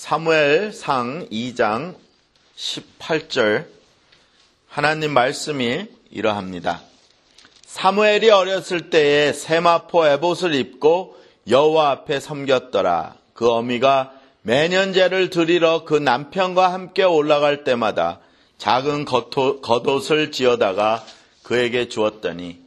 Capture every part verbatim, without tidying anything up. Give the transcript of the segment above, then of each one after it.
사무엘상 이 장 십팔 절 하나님 말씀이 이러합니다. 사무엘이 어렸을 때에 세마포 에봇을 입고 여호와 앞에 섬겼더라. 그 어미가 매년제를 드리러 그 남편과 함께 올라갈 때마다 작은 겉옷을 지어다가 그에게 주었더니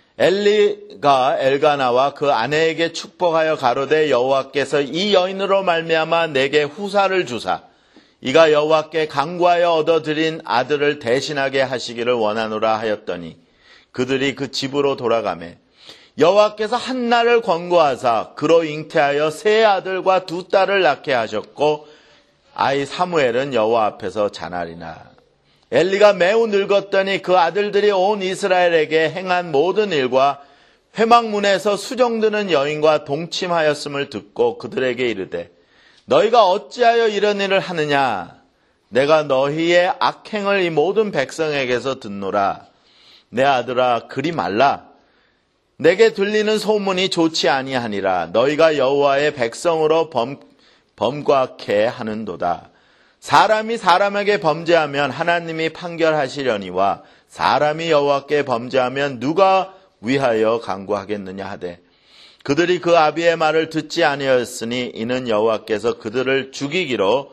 엘리가 엘가나와 그 아내에게 축복하여 가로되 여호와께서 이 여인으로 말미암아 내게 후사를 주사 이가 여호와께 간구하여 얻어들인 아들을 대신하게 하시기를 원하노라 하였더니 그들이 그 집으로 돌아가매 여호와께서 한나를 권고하사 그로 잉태하여 세 아들과 두 딸을 낳게 하셨고 아이 사무엘은 여호와 앞에서 자라리라. 엘리가 매우 늙었더니 그 아들들이 온 이스라엘에게 행한 모든 일과 회막문에서 수종드는 여인과 동침하였음을 듣고 그들에게 이르되 너희가 어찌하여 이런 일을 하느냐? 내가 너희의 악행을 이 모든 백성에게서 듣노라. 내 아들아 그리 말라. 내게 들리는 소문이 좋지 아니하니라. 너희가 여호와의 백성으로 범, 범과케 하는도다. 사람이 사람에게 범죄하면 하나님이 판결하시려니와 사람이 여호와께 범죄하면 누가 위하여 간구하겠느냐 하되 그들이 그 아비의 말을 듣지 아니하였으니 이는 여호와께서 그들을 죽이기로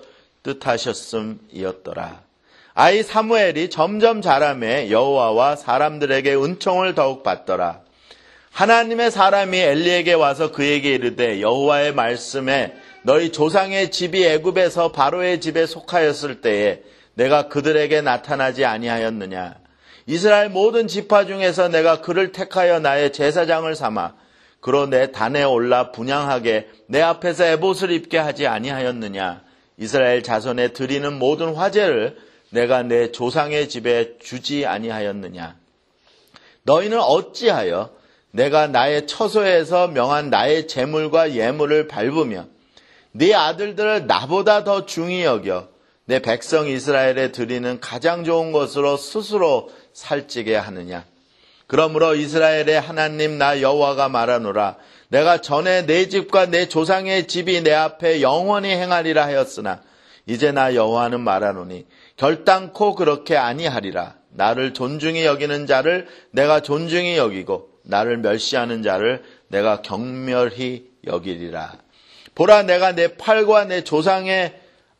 뜻하셨음이었더라. 아이 사무엘이 점점 자라매 여호와와 사람들에게 은총을 더욱 받더라. 하나님의 사람이 엘리에게 와서 그에게 이르되 여호와의 말씀에 너희 조상의 집이 애굽에서 바로의 집에 속하였을 때에 내가 그들에게 나타나지 아니하였느냐. 이스라엘 모든 지파 중에서 내가 그를 택하여 나의 제사장을 삼아 그로 내 단에 올라 분향하게 내 앞에서 에봇을 입게 하지 아니하였느냐. 이스라엘 자손에 드리는 모든 화제를 내가 내 조상의 집에 주지 아니하였느냐. 너희는 어찌하여 내가 나의 처소에서 명한 나의 제물과 예물을 밟으며 네 아들들을 나보다 더 중히 여겨 내 백성 이스라엘에 드리는 가장 좋은 것으로 스스로 살찌게 하느냐. 그러므로 이스라엘의 하나님 나 여호와가 말하노라. 내가 전에 내 집과 내 조상의 집이 내 앞에 영원히 행하리라 하였으나 이제 나 여호와는 말하노니 결단코 그렇게 아니하리라. 나를 존중히 여기는 자를 내가 존중히 여기고 나를 멸시하는 자를 내가 경멸히 여기리라. 보라 내가 내 팔과 내 조상의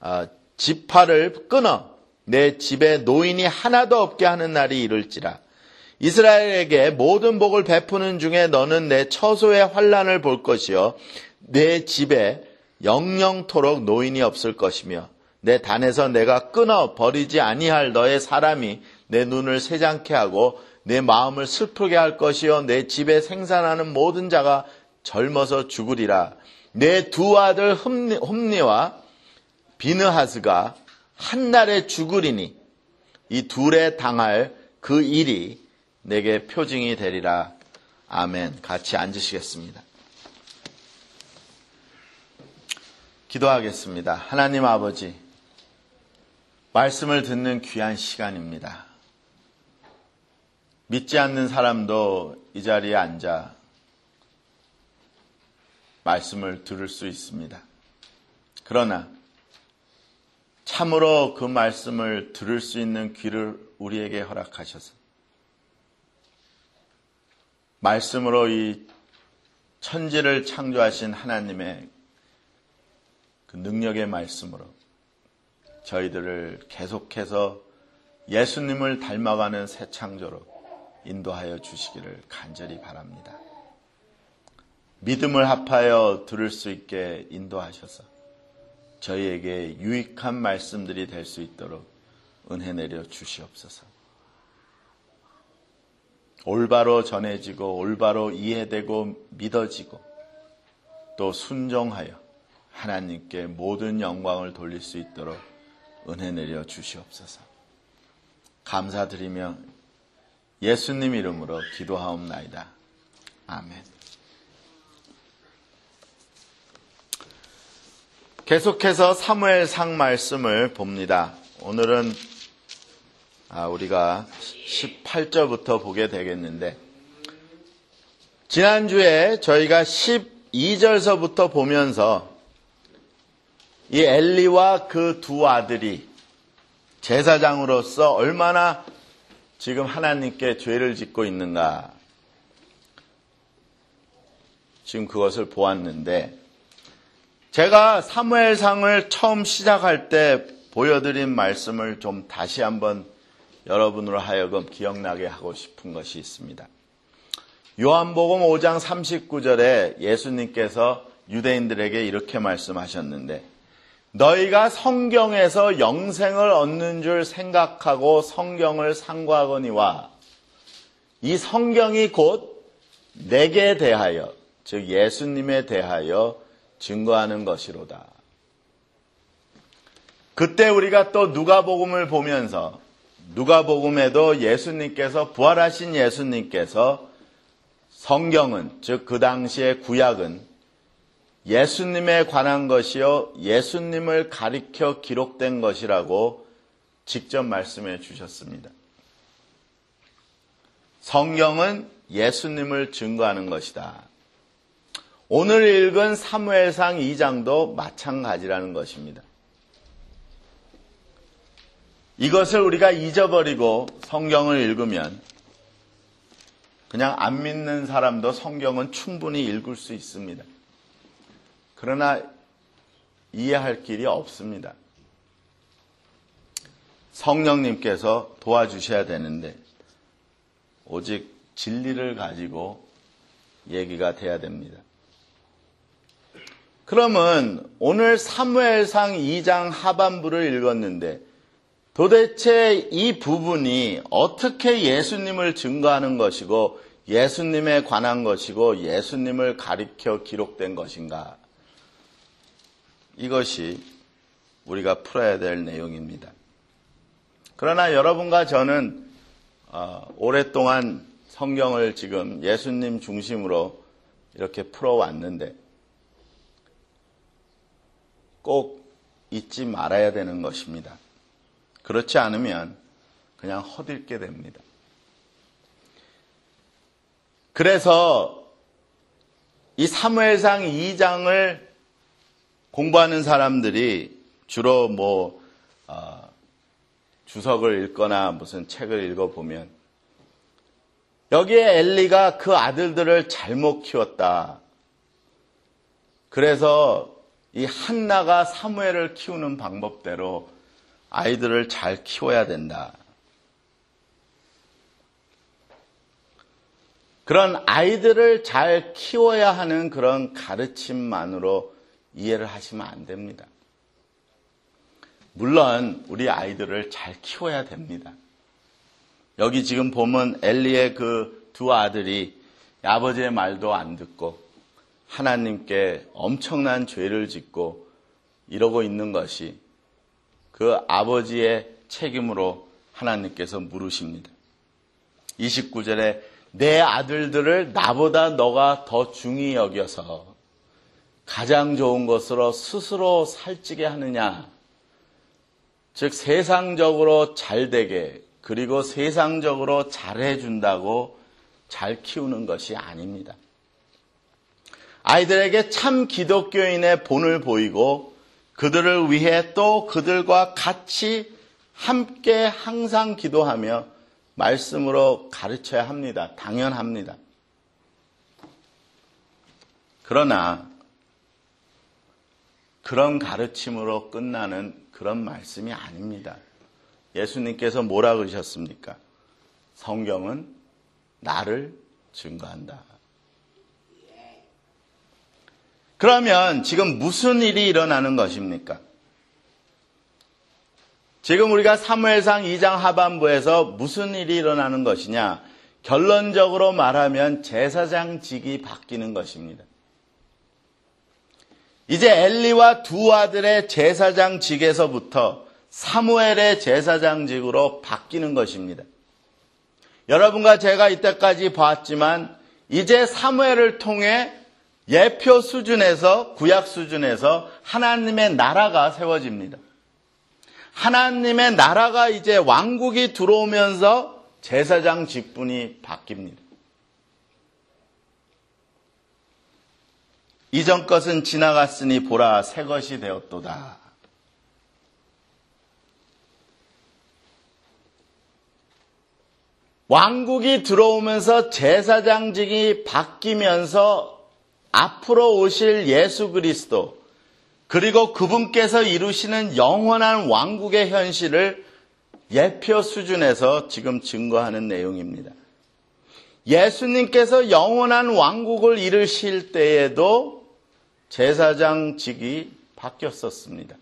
지파를 끊어 내 집에 노인이 하나도 없게 하는 날이 이를지라. 이스라엘에게 모든 복을 베푸는 중에 너는 내 처소의 환난을 볼 것이요 내 집에 영영토록 노인이 없을 것이며 내 단에서 내가 끊어 버리지 아니할 너의 사람이 내 눈을 새장케 하고 내 마음을 슬프게 할 것이요 내 집에 생산하는 모든 자가 젊어서 죽으리라. 내 두 아들 홈니, 홈니와 비느하스가 한날에 죽으리니 이 둘에 당할 그 일이 내게 표징이 되리라. 아멘. 같이 앉으시겠습니다. 기도하겠습니다. 하나님 아버지, 말씀을 듣는 귀한 시간입니다. 믿지 않는 사람도 이 자리에 앉아 말씀을 들을 수 있습니다. 그러나 참으로 그 말씀을 들을 수 있는 귀를 우리에게 허락하셔서 말씀으로 이 천지를 창조하신 하나님의 그 능력의 말씀으로 저희들을 계속해서 예수님을 닮아가는 새 창조로 인도하여 주시기를 간절히 바랍니다. 믿음을 합하여 들을 수 있게 인도하셔서 저희에게 유익한 말씀들이 될 수 있도록 은혜 내려 주시옵소서. 올바로 전해지고 올바로 이해되고 믿어지고 또 순종하여 하나님께 모든 영광을 돌릴 수 있도록 은혜 내려 주시옵소서. 감사드리며 예수님 이름으로 기도하옵나이다. 아멘. 계속해서 사무엘상 말씀을 봅니다. 오늘은 우리가 십팔 절부터 보게 되겠는데 지난주에 저희가 십이 절서부터 보면서 이 엘리와 그 두 아들이 제사장으로서 얼마나 지금 하나님께 죄를 짓고 있는가. 지금 그것을 보았는데, 제가 사무엘상을 처음 시작할 때 보여드린 말씀을 좀 다시 한번 여러분으로 하여금 기억나게 하고 싶은 것이 있습니다. 요한복음 오 장 삼십구 절에 예수님께서 유대인들에게 이렇게 말씀하셨는데, 너희가 성경에서 영생을 얻는 줄 생각하고 성경을 상고하거니와 이 성경이 곧 내게 대하여, 즉 예수님에 대하여 증거하는 것이로다. 그때 우리가 또 누가복음을 보면서, 누가복음에도 예수님께서, 부활하신 예수님께서 성경은, 즉 그 당시의 구약은 예수님에 관한 것이요 예수님을 가리켜 기록된 것이라고 직접 말씀해 주셨습니다. 성경은 예수님을 증거하는 것이다. 오늘 읽은 사무엘상 이 장도 마찬가지라는 것입니다. 이것을 우리가 잊어버리고 성경을 읽으면 그냥 안 믿는 사람도 성경은 충분히 읽을 수 있습니다. 그러나 이해할 길이 없습니다. 성령님께서 도와주셔야 되는데 오직 진리를 가지고 얘기가 돼야 됩니다. 그러면 오늘 사무엘상 이 장 하반부를 읽었는데 도대체 이 부분이 어떻게 예수님을 증거하는 것이고 예수님에 관한 것이고 예수님을 가리켜 기록된 것인가? 이것이 우리가 풀어야 될 내용입니다. 그러나 여러분과 저는 어, 오랫동안 성경을 지금 예수님 중심으로 이렇게 풀어왔는데 꼭 잊지 말아야 되는 것입니다. 그렇지 않으면 그냥 허들게 됩니다. 그래서 이 사무엘상 이 장을 공부하는 사람들이 주로 뭐 어, 주석을 읽거나 무슨 책을 읽어보면 여기에 엘리가 그 아들들을 잘못 키웠다. 그래서 이 한나가 사무엘을 키우는 방법대로 아이들을 잘 키워야 된다. 그런 아이들을 잘 키워야 하는 그런 가르침만으로 이해를 하시면 안 됩니다. 물론 우리 아이들을 잘 키워야 됩니다. 여기 지금 보면 엘리의 그 두 아들이 아버지의 말도 안 듣고 하나님께 엄청난 죄를 짓고 이러고 있는 것이 그 아버지의 책임으로 하나님께서 물으십니다. 이십구 절에 내 아들들을 나보다 너가 더 중히 여겨서 가장 좋은 것으로 스스로 살찌게 하느냐. 즉 세상적으로 잘되게 그리고 세상적으로 잘해준다고 잘 키우는 것이 아닙니다. 아이들에게 참 기독교인의 본을 보이고 그들을 위해 또 그들과 같이 함께 항상 기도하며 말씀으로 가르쳐야 합니다. 당연합니다. 그러나 그런 가르침으로 끝나는 그런 말씀이 아닙니다. 예수님께서 뭐라 그러셨습니까? 성경은 나를 증거한다. 그러면 지금 무슨 일이 일어나는 것입니까? 지금 우리가 사무엘상 이 장 하반부에서 무슨 일이 일어나는 것이냐? 결론적으로 말하면 제사장직이 바뀌는 것입니다. 이제 엘리와 두 아들의 제사장직에서부터 사무엘의 제사장직으로 바뀌는 것입니다. 여러분과 제가 이때까지 봤지만 이제 사무엘을 통해 예표 수준에서 구약 수준에서 하나님의 나라가 세워집니다. 하나님의 나라가 이제 왕국이 들어오면서 제사장 직분이 바뀝니다. 이전 것은 지나갔으니 보라 새 것이 되었도다. 왕국이 들어오면서 제사장직이 바뀌면서 앞으로 오실 예수 그리스도, 그리고 그분께서 이루시는 영원한 왕국의 현실을 예표 수준에서 지금 증거하는 내용입니다. 예수님께서 영원한 왕국을 이루실 때에도 제사장직이 바뀌었었습니다.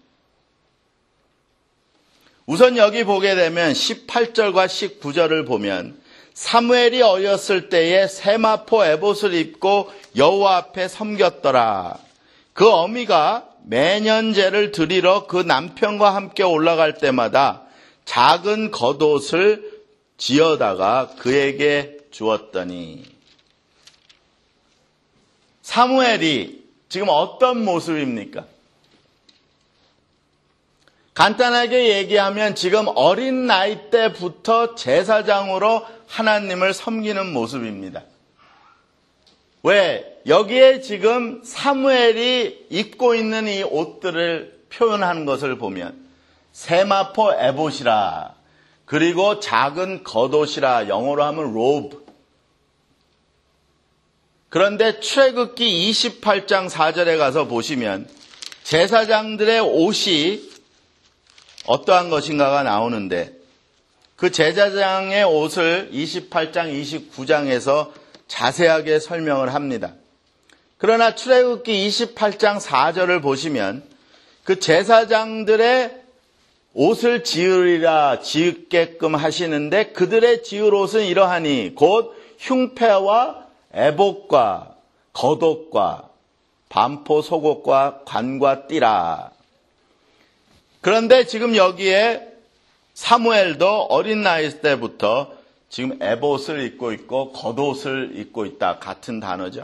우선 여기 보게 되면 십팔 절과 십구 절을 보면 사무엘이 어렸을 때에 세마포 에봇을 입고 여호와 앞에 섬겼더라. 그 어미가 매년 제를 드리러 그 남편과 함께 올라갈 때마다 작은 겉옷을 지어다가 그에게 주었더니. 사무엘이 지금 어떤 모습입니까? 간단하게 얘기하면 지금 어린 나이 때부터 제사장으로 하나님을 섬기는 모습입니다. 왜? 여기에 지금 사무엘이 입고 있는 이 옷들을 표현하는 것을 보면 세마포 에봇이라, 그리고 작은 겉옷이라, 영어로 하면 로브. 그런데 출애굽기 이십팔 장 사 절에 가서 보시면 제사장들의 옷이 어떠한 것인가가 나오는데, 그 제사장의 옷을 이십팔 장 이십구 장에서 자세하게 설명을 합니다. 그러나 출애굽기 이십팔 장 사 절을 보시면 그 제사장들의 옷을 지으리라 지으게끔 하시는데, 그들의 지을 옷은 이러하니 곧 흉패와 에봇과 겉옷과 반포 속옷과 관과 띠라. 그런데 지금 여기에 사무엘도 어린 나이 때부터 지금 에봇을 입고 있고 겉옷을 입고 있다. 같은 단어죠.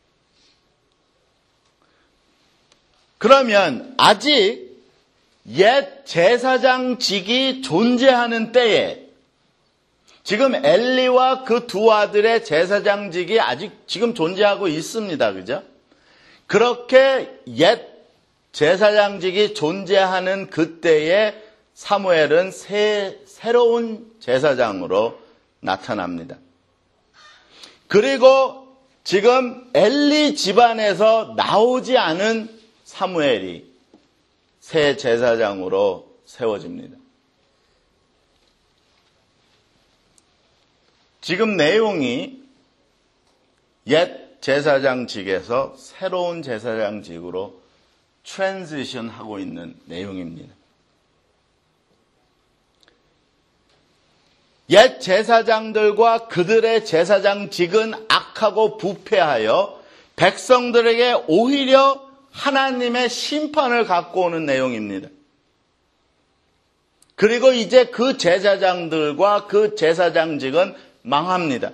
그러면 아직 옛 제사장직이 존재하는 때에 지금 엘리와 그 두 아들의 제사장직이 아직 지금 존재하고 있습니다. 그죠? 그렇게 옛 제사장직이 존재하는 그때에 사무엘은 새, 새로운 제사장으로 나타납니다. 그리고 지금 엘리 집안에서 나오지 않은 사무엘이 새 제사장으로 세워집니다. 지금 내용이 옛 제사장직에서 새로운 제사장직으로 트랜지션 하고 있는 내용입니다. 옛 제사장들과 그들의 제사장직은 악하고 부패하여 백성들에게 오히려 하나님의 심판을 갖고 오는 내용입니다. 그리고 이제 그 제사장들과 그 제사장직은 망합니다.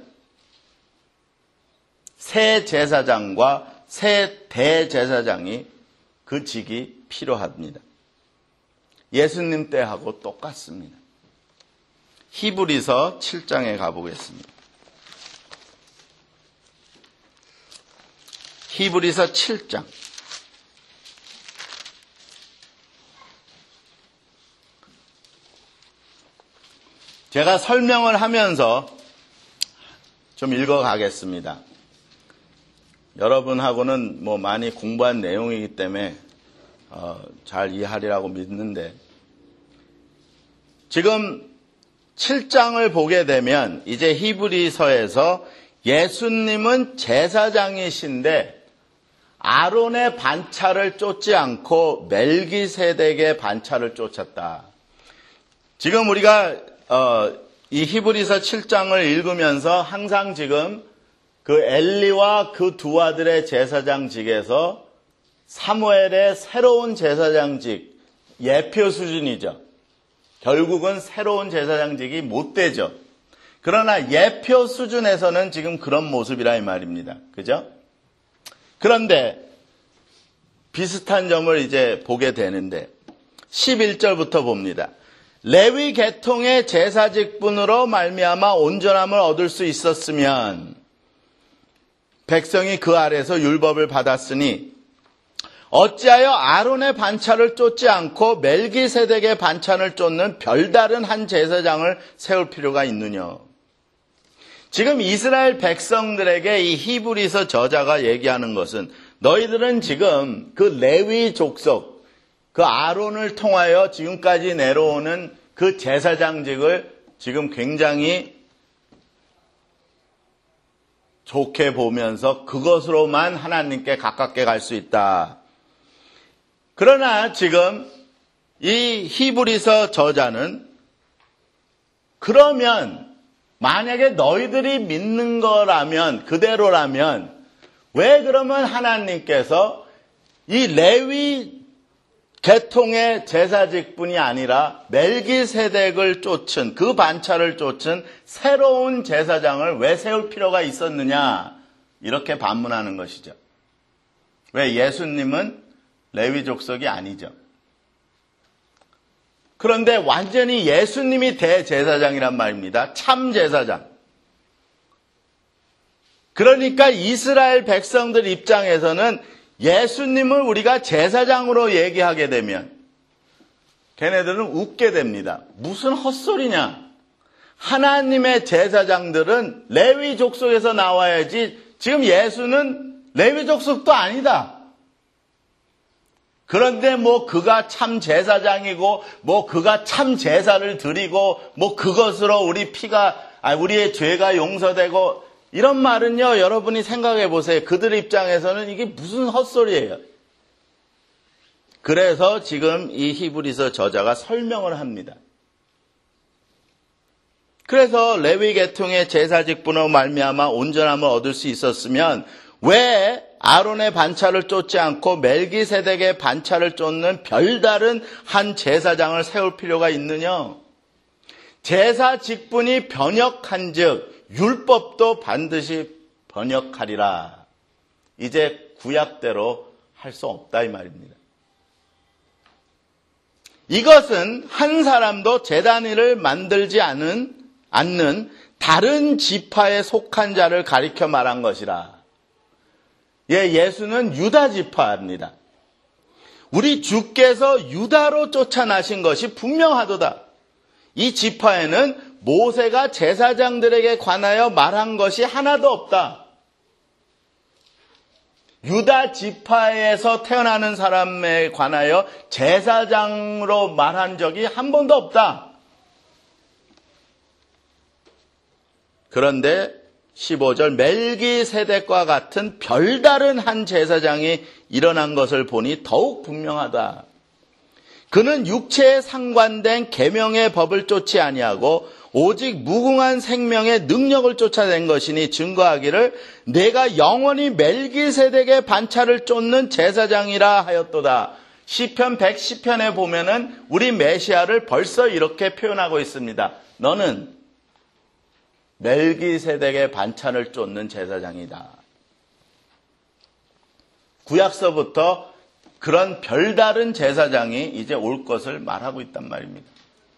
새 제사장과 새 대제사장이 그 직이 필요합니다. 예수님 때하고 똑같습니다. 히브리서 칠 장에 가보겠습니다. 히브리서 칠 장. 제가 설명을 하면서 좀 읽어가겠습니다. 여러분하고는 뭐 많이 공부한 내용이기 때문에 어, 잘 이해하리라고 믿는데, 지금 칠 장을 보게 되면 이제 히브리서에서 예수님은 제사장이신데 아론의 반차를 쫓지 않고 멜기세덱의 반차를 쫓았다. 지금 우리가 어, 이 히브리서 칠 장을 읽으면서 항상 지금 그 엘리와 그 두 아들의 제사장직에서 사무엘의 새로운 제사장직, 예표 수준이죠. 결국은 새로운 제사장직이 못 되죠. 그러나 예표 수준에서는 지금 그런 모습이라 이 말입니다. 그죠? 그런데 비슷한 점을 이제 보게 되는데 십일 절부터 봅니다. 레위 계통의 제사직분으로 말미암아 온전함을 얻을 수 있었으면 백성이 그 아래서 율법을 받았으니 어찌하여 아론의 반차를 쫓지 않고 멜기세덱의 반차를 쫓는 별다른 한 제사장을 세울 필요가 있느냐. 지금 이스라엘 백성들에게 이 히브리서 저자가 얘기하는 것은 너희들은 지금 그 레위 족속, 그 아론을 통하여 지금까지 내려오는 그 제사장직을 지금 굉장히 좋게 보면서 그것으로만 하나님께 가깝게 갈 수 있다. 그러나 지금 이 히브리서 저자는 그러면 만약에 너희들이 믿는 거라면, 그대로라면 왜 그러면 하나님께서 이 레위 계통의 제사직분이 아니라 멜기세덱을 쫓은, 그 반차를 쫓은 새로운 제사장을 왜 세울 필요가 있었느냐, 이렇게 반문하는 것이죠. 왜? 예수님은 레위 족속이 아니죠. 그런데 완전히 예수님이 대제사장이란 말입니다. 참 제사장. 그러니까 이스라엘 백성들 입장에서는 예수님을 우리가 제사장으로 얘기하게 되면 걔네들은 웃게 됩니다. 무슨 헛소리냐. 하나님의 제사장들은 레위 족속에서 나와야지 지금 예수는 레위 족속도 아니다. 그런데 뭐 그가 참 제사장이고 뭐 그가 참 제사를 드리고 뭐 그것으로 우리 피가 아 우리의 죄가 용서되고 이런 말은요, 여러분이 생각해 보세요. 그들 입장에서는 이게 무슨 헛소리예요. 그래서 지금 이 히브리서 저자가 설명을 합니다. 그래서 레위 계통의 제사직분으로 말미암아 온전함을 얻을 수 있었으면 왜 아론의 반차를 쫓지 않고 멜기세덱의 반차를 쫓는 별다른 한 제사장을 세울 필요가 있느냐? 제사 직분이 번역한즉 율법도 반드시 번역하리라. 이제 구약대로 할 수 없다 이 말입니다. 이것은 한 사람도 제단위를 만들지 않은, 않는 다른 지파에 속한 자를 가리켜 말한 것이라. 예, 예수는 유다 지파입니다. 우리 주께서 유다로 쫓아나신 것이 분명하도다. 이 지파에는 모세가 제사장들에게 관하여 말한 것이 하나도 없다. 유다 지파에서 태어나는 사람에 관하여 제사장으로 말한 적이 한 번도 없다. 그런데 십오 절 멜기세덱과 같은 별다른 한 제사장이 일어난 것을 보니 더욱 분명하다. 그는 육체에 상관된 계명의 법을 쫓지 아니하고 오직 무궁한 생명의 능력을 쫓아낸 것이니 증거하기를 내가 영원히 멜기세덱의 반차를 쫓는 제사장이라 하였도다. 시편 백십 편에 보면은 우리 메시아를 벌써 이렇게 표현하고 있습니다. 너는 멜기세덱의 반차를 쫓는 제사장이다. 구약서부터 그런 별다른 제사장이 이제 올 것을 말하고 있단 말입니다.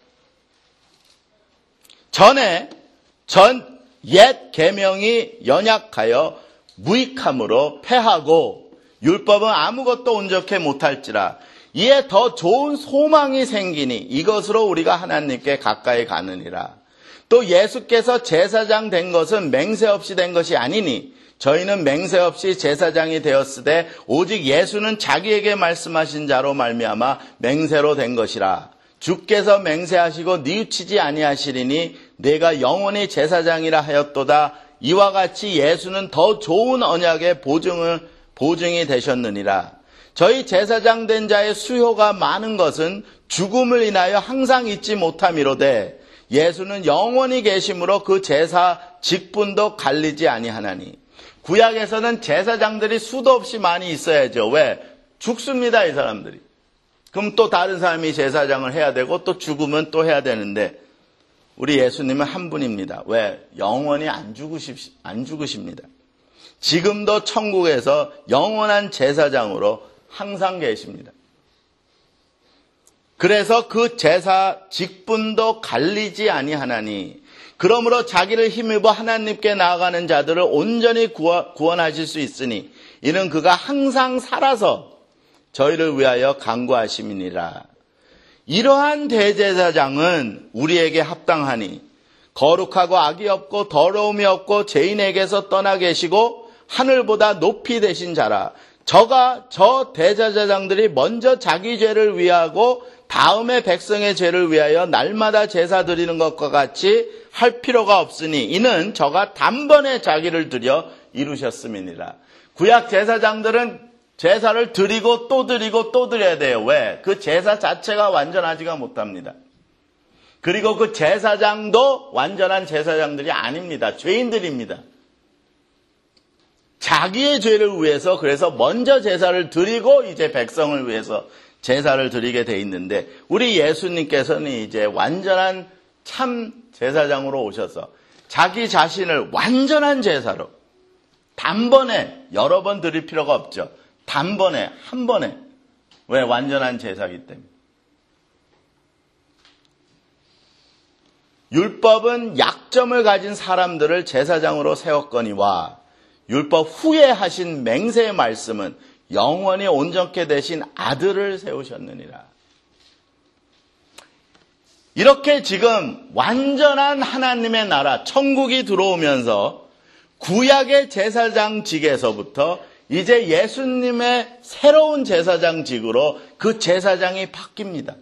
전에 전 옛 계명이 연약하여 무익함으로 패하고 율법은 아무것도 온전케 못할지라 이에 더 좋은 소망이 생기니 이것으로 우리가 하나님께 가까이 가느니라. 또 예수께서 제사장 된 것은 맹세 없이 된 것이 아니니 저희는 맹세 없이 제사장이 되었으되 오직 예수는 자기에게 말씀하신 자로 말미암아 맹세로 된 것이라. 주께서 맹세하시고 뉘우치지 아니하시리니 내가 영원히 제사장이라 하였도다. 이와 같이 예수는 더 좋은 언약의 보증을, 보증이 되셨느니라. 저희 제사장 된 자의 수요가 많은 것은 죽음을 인하여 항상 잊지 못함이로되 예수는 영원히 계심으로 그 제사 직분도 갈리지 아니하나니. 구약에서는 제사장들이 수도 없이 많이 있어야죠. 왜? 죽습니다, 이 사람들이. 그럼 또 다른 사람이 제사장을 해야 되고 또 죽으면 또 해야 되는데 우리 예수님은 한 분입니다. 왜? 영원히 안 죽으십, 안 죽으십니다. 지금도 천국에서 영원한 제사장으로 항상 계십니다. 그래서 그 제사 직분도 갈리지 아니하나니 그러므로 자기를 힘입어 하나님께 나아가는 자들을 온전히 구원하실 수 있으니 이는 그가 항상 살아서 저희를 위하여 간구하심이니라. 이러한 대제사장은 우리에게 합당하니 거룩하고 악이 없고 더러움이 없고 죄인에게서 떠나 계시고 하늘보다 높이 되신 자라. 저가 저 대제사장들이 먼저 자기 죄를 위하고 다음에 백성의 죄를 위하여 날마다 제사 드리는 것과 같이 할 필요가 없으니 이는 저가 단번에 자기를 드려 이루셨음이니라. 구약 제사장들은 제사를 드리고 또 드리고 또 드려야 돼요. 왜? 그 제사 자체가 완전하지가 못합니다. 그리고 그 제사장도 완전한 제사장들이 아닙니다. 죄인들입니다. 자기의 죄를 위해서 그래서 먼저 제사를 드리고 이제 백성을 위해서 제사를 드리게 돼 있는데 우리 예수님께서는 이제 완전한 참 제사장으로 오셔서 자기 자신을 완전한 제사로 단번에 여러 번 드릴 필요가 없죠. 단번에 한 번에. 왜? 완전한 제사이기 때문에. 율법은 약점을 가진 사람들을 제사장으로 세웠거니와 율법 후에 하신 맹세의 말씀은 영원히 온전케 되신 아들을 세우셨느니라. 이렇게 지금 완전한 하나님의 나라 천국이 들어오면서 구약의 제사장직에서부터 이제 예수님의 새로운 제사장직으로 그 제사장이 바뀝니다.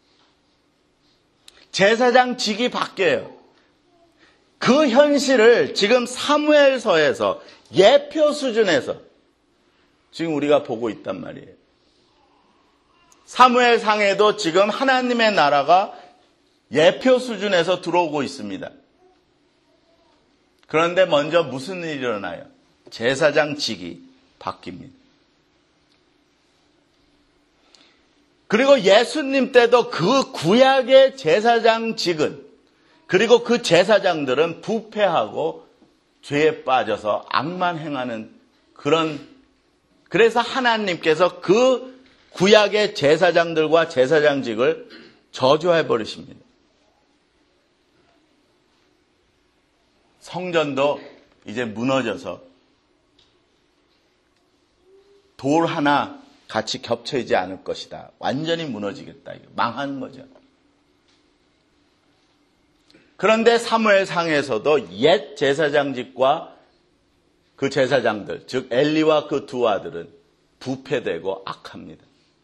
제사장직이 바뀌어요. 그 현실을 지금 사무엘서에서 예표 수준에서 지금 우리가 보고 있단 말이에요. 사무엘상에도 지금 하나님의 나라가 예표 수준에서 들어오고 있습니다. 그런데 먼저 무슨 일이 일어나요? 제사장직이 바뀝니다. 그리고 예수님 때도 그 구약의 제사장직은 그리고 그 제사장들은 부패하고 죄에 빠져서 악만 행하는 그런 그래서 하나님께서 그 구약의 제사장들과 제사장직을 저주해 버리십니다. 성전도 이제 무너져서 돌 하나 같이 겹쳐 있지 않을 것이다. 완전히 무너지겠다. 이거 망한 거죠. 그런데 사무엘상에서도 옛 제사장직과 그 제사장들, 즉 엘리와 그 두 아들은 부패되고 악합니다.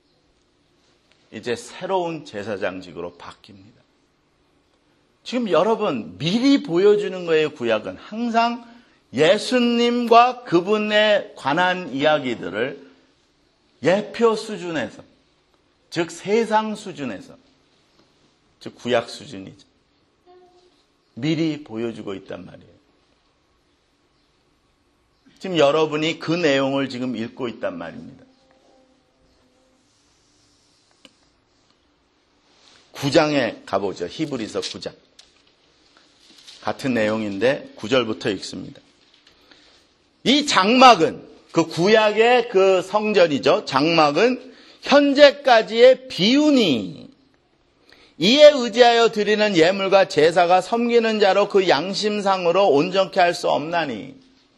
이제 새로운 제사장직으로 바뀝니다. 지금 여러분 미리 보여주는 거예요. 구약은 항상 예수님과 그분에 관한 이야기들을 예표 수준에서, 즉 세상 수준에서, 즉 구약 수준이죠. 미리 보여주고 있단 말이에요. 지금 여러분이 그 내용을 지금 읽고 있단 말입니다. 구 장에 가보죠. 히브리서 구 장. 같은 내용인데 구 절부터 읽습니다. 이 장막은 그 구약의 그 성전이죠. 장막은 현재까지의 비유니 이에 의지하여 드리는 예물과 제사가 섬기는 자로 그 양심상으로 온전케 할 수 없나니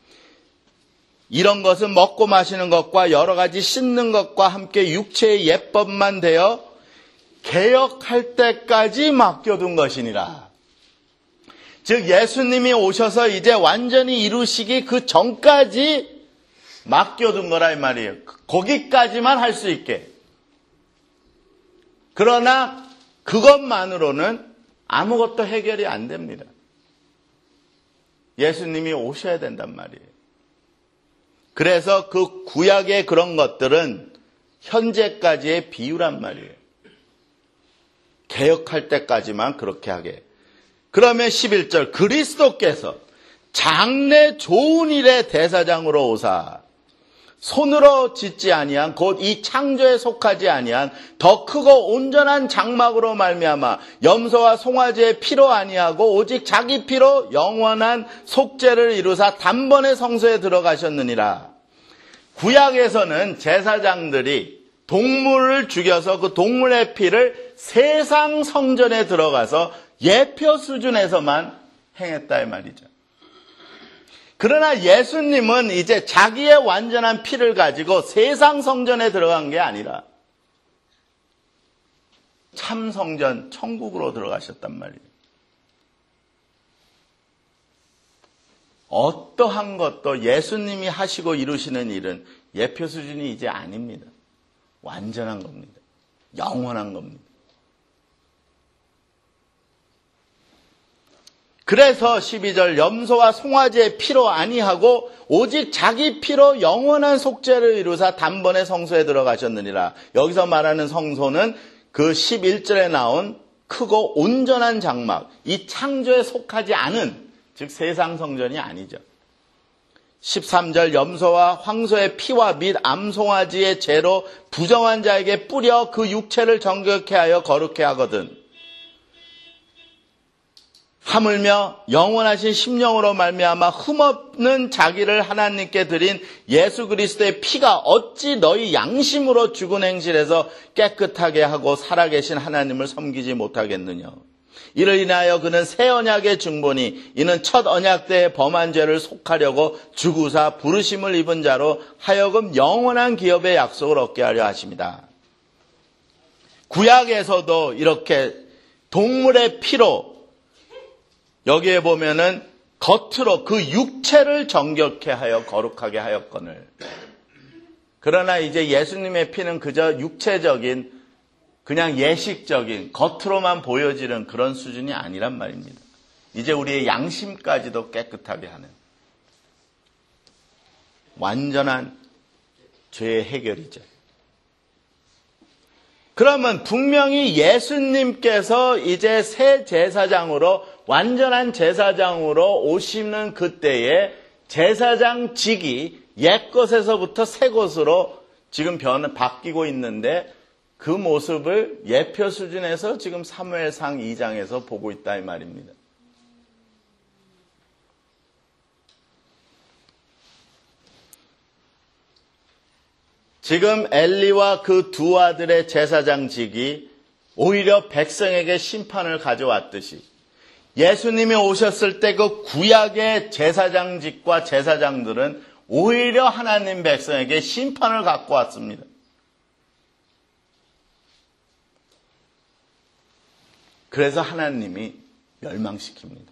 이런 것은 먹고 마시는 것과 여러 가지 씻는 것과 함께 육체의 예법만 되어 개혁할 때까지 맡겨둔 것이니라. 즉 예수님이 오셔서 이제 완전히 이루시기 그 전까지 맡겨둔 거라 이 말이에요. 거기까지만 할 수 있게. 그러나 그것만으로는 아무것도 해결이 안 됩니다. 예수님이 오셔야 된단 말이에요. 그래서 그 구약의 그런 것들은 현재까지의 비유란 말이에요. 개혁할 때까지만 그렇게 하게. 그러면 십일 절 그리스도께서 장래 좋은 일의 대사장으로 오사 손으로 짓지 아니한 곧 이 창조에 속하지 아니한 더 크고 온전한 장막으로 말미암아 염소와 송아지의 피로 아니하고 오직 자기 피로 영원한 속죄를 이루사 단번에 성소에 들어가셨느니라. 구약에서는 제사장들이 동물을 죽여서 그 동물의 피를 세상 성전에 들어가서 예표 수준에서만 행했다 이 말이죠. 그러나 예수님은 이제 자기의 완전한 피를 가지고 세상 성전에 들어간 게 아니라 참 성전, 천국으로 들어가셨단 말이에요. 어떠한 것도 예수님이 하시고 이루시는 일은 예표 수준이 이제 아닙니다. 완전한 겁니다. 영원한 겁니다. 그래서 십이 절 염소와 송아지의 피로 아니하고 오직 자기 피로 영원한 속죄를 이루사 단번에 성소에 들어가셨느니라. 여기서 말하는 성소는 그 십일 절에 나온 크고 온전한 장막, 이 창조에 속하지 않은, 즉 세상 성전이 아니죠. 십삼 절 염소와 황소의 피와 및 암송아지의 죄로 부정한 자에게 뿌려 그 육체를 정결케 하여 거룩케 하거든. 하물며 영원하신 심령으로 말미암아 흠없는 자기를 하나님께 드린 예수 그리스도의 피가 어찌 너희 양심으로 죽은 행실에서 깨끗하게 하고 살아계신 하나님을 섬기지 못하겠느냐. 이를 인하여 그는 새 언약의 중보니 이는 첫 언약 때의 범한 죄를 속하려고 죽으사 부르심을 입은 자로 하여금 영원한 기업의 약속을 얻게 하려 하십니다. 구약에서도 이렇게 동물의 피로, 여기에 보면은 겉으로 그 육체를 정결케 하여 거룩하게 하였거늘. 그러나 이제 예수님의 피는 그저 육체적인, 그냥 예식적인, 겉으로만 보여지는 그런 수준이 아니란 말입니다. 이제 우리의 양심까지도 깨끗하게 하는 완전한 죄의 해결이죠. 그러면 분명히 예수님께서 이제 새 제사장으로, 완전한 제사장으로 오시는 그때에 제사장직이 옛것에서부터 새것으로 지금 변, 바뀌고 있는데 그 모습을 예표 수준에서 지금 사무엘상 이 장에서 보고 있다 이 말입니다. 지금 엘리와 그 두 아들의 제사장직이 오히려 백성에게 심판을 가져왔듯이 예수님이 오셨을 때 그 구약의 제사장직과 제사장들은 오히려 하나님 백성에게 심판을 갖고 왔습니다. 그래서 하나님이 멸망시킵니다.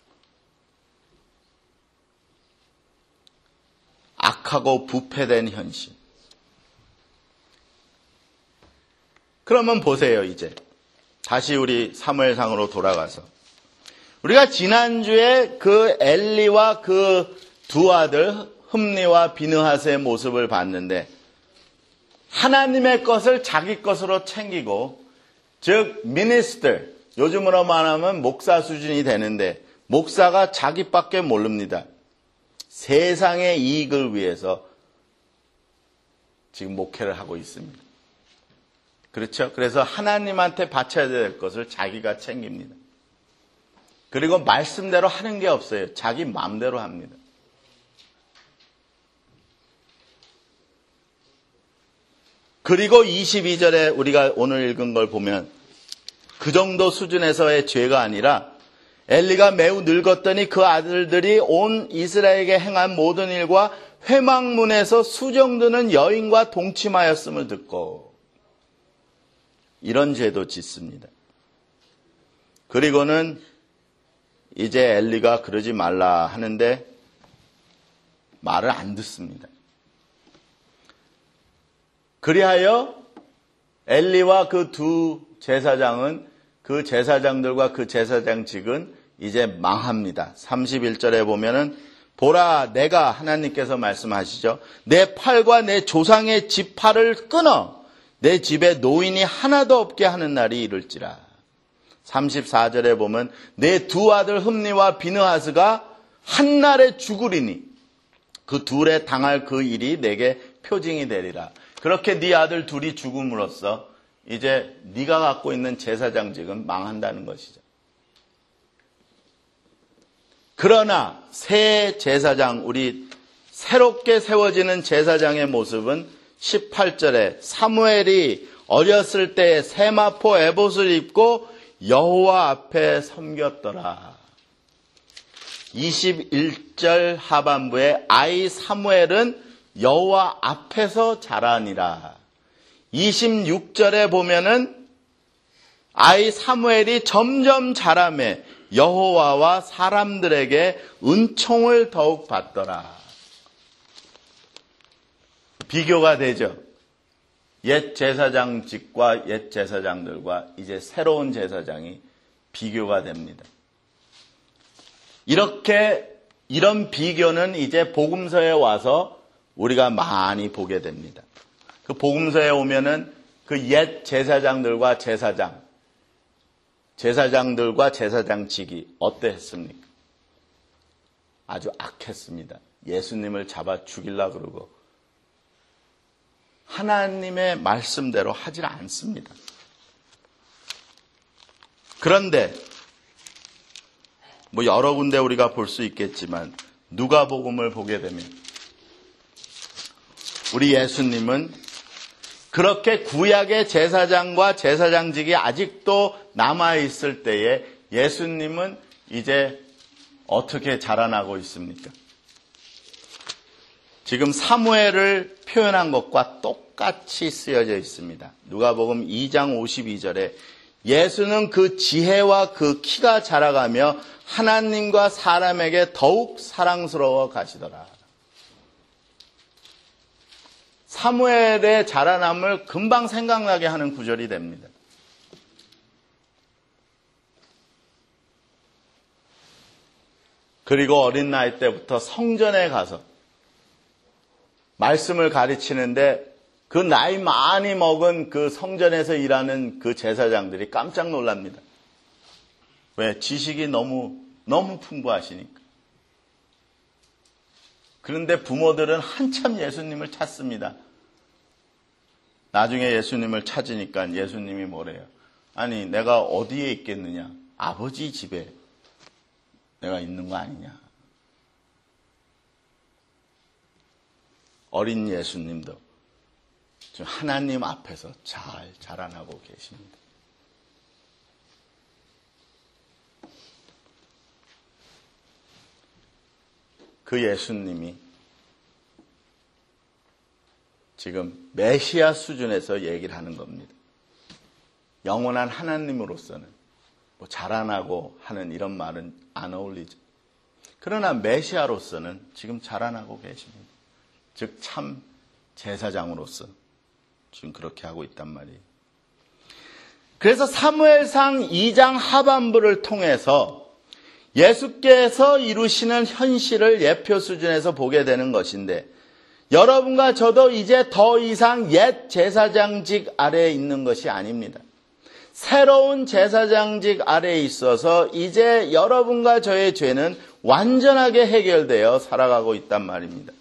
악하고 부패된 현실. 그러면 보세요, 이제. 다시 우리 사무엘상으로 돌아가서. 우리가 지난주에 그 엘리와 그 두 아들, 흠니와 비느하스의 모습을 봤는데, 하나님의 것을 자기 것으로 챙기고, 즉, 미니스터, 요즘으로 말하면 목사 수준이 되는데, 목사가 자기밖에 모릅니다. 세상의 이익을 위해서 지금 목회를 하고 있습니다. 그렇죠? 그래서 하나님한테 바쳐야 될 것을 자기가 챙깁니다. 그리고 말씀대로 하는 게 없어요. 자기 마음대로 합니다. 그리고 이십이 절에 우리가 오늘 읽은 걸 보면 그 정도 수준에서의 죄가 아니라 엘리가 매우 늙었더니 그 아들들이 온 이스라엘에게 행한 모든 일과 회막문에서 수정드는 여인과 동침하였음을 듣고 이런 죄도 짓습니다. 그리고는 이제 엘리가 그러지 말라 하는데 말을 안 듣습니다. 그리하여 엘리와 그 두 제사장은 그 제사장들과 그 제사장직은 이제 망합니다. 삼십일 절에 보면은 보라 내가 하나님께서 말씀하시죠. 내 팔과 내 조상의 지팔을 끊어 내 집에 노인이 하나도 없게 하는 날이 이를지라. 삼십사 절에 보면 내 두 아들 흠니와 비느하스가 한날에 죽으리니 그 둘에 당할 그 일이 내게 표징이 되리라. 그렇게 네 아들 둘이 죽음으로써 이제 네가 갖고 있는 제사장직은 망한다는 것이죠. 그러나 새 제사장, 우리 새롭게 세워지는 제사장의 모습은 십팔 절에 사무엘이 어렸을 때 세마포 에봇을 입고 여호와 앞에 섬겼더라. 이십일 절 하반부에 아이 사무엘은 여호와 앞에서 자라니라. 이십육 절에 보면은 아이 사무엘이 점점 자라매 여호와와 사람들에게 은총을 더욱 받더라. 비교가 되죠. 옛 제사장직과 옛 제사장들과 이제 새로운 제사장이 비교가 됩니다. 이렇게 이런 비교는 이제 복음서에 와서 우리가 많이 보게 됩니다. 그 복음서에 오면은 그 옛 제사장들과 제사장, 제사장들과 제사장직이 어땠습니까? 아주 악했습니다. 예수님을 잡아 죽이려고 그러고 하나님의 말씀대로 하질 않습니다. 그런데 뭐 여러 군데 우리가 볼 수 있겠지만 누가복음을 보게 되면 우리 예수님은 그렇게 구약의 제사장과 제사장직이 아직도 남아있을 때에 예수님은 이제 어떻게 자라나고 있습니까? 지금 사무엘을 표현한 것과 똑같이 쓰여져 있습니다. 누가복음 이 장 오십이 절에 예수는 그 지혜와 그 키가 자라가며 하나님과 사람에게 더욱 사랑스러워 가시더라. 사무엘의 자라남을 금방 생각나게 하는 구절이 됩니다. 그리고 어린 나이 때부터 성전에 가서 말씀을 가르치는데 그 나이 많이 먹은 그 성전에서 일하는 그 제사장들이 깜짝 놀랍니다. 왜? 지식이 너무 너무 풍부하시니까. 그런데 부모들은 한참 예수님을 찾습니다. 나중에 예수님을 찾으니까 예수님이 뭐래요? 아니, 내가 어디에 있겠느냐? 아버지 집에 내가 있는 거 아니냐? 어린 예수님도 지금 하나님 앞에서 잘 자라나고 계십니다. 그 예수님이 지금 메시아 수준에서 얘기를 하는 겁니다. 영원한 하나님으로서는 뭐 자라나고 하는 이런 말은 안 어울리죠. 그러나 메시아로서는 지금 자라나고 계십니다. 즉 참 제사장으로서 지금 그렇게 하고 있단 말이에요. 그래서 사무엘상 이 장 하반부를 통해서 예수께서 이루시는 현실을 예표 수준에서 보게 되는 것인데 여러분과 저도 이제 더 이상 옛 제사장직 아래에 있는 것이 아닙니다. 새로운 제사장직 아래에 있어서 이제 여러분과 저의 죄는 완전하게 해결되어 살아가고 있단 말입니다.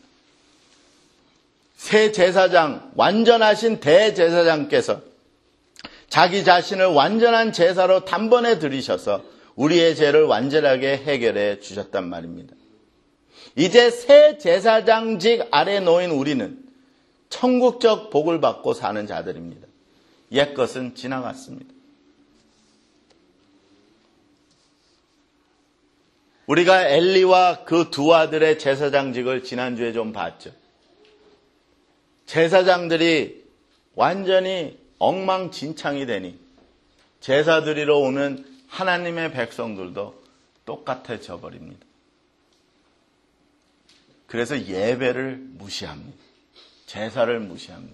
새 제사장, 완전하신 대제사장께서 자기 자신을 완전한 제사로 단번에 들이셔서 우리의 죄를 완전하게 해결해 주셨단 말입니다. 이제 새 제사장직 아래 놓인 우리는 천국적 복을 받고 사는 자들입니다. 옛 것은 지나갔습니다. 우리가 엘리와 그 두 아들의 제사장직을 지난주에 좀 봤죠. 제사장들이 완전히 엉망진창이 되니 제사 드리러 오는 하나님의 백성들도 똑같아져 버립니다. 그래서 예배를 무시합니다. 제사를 무시합니다.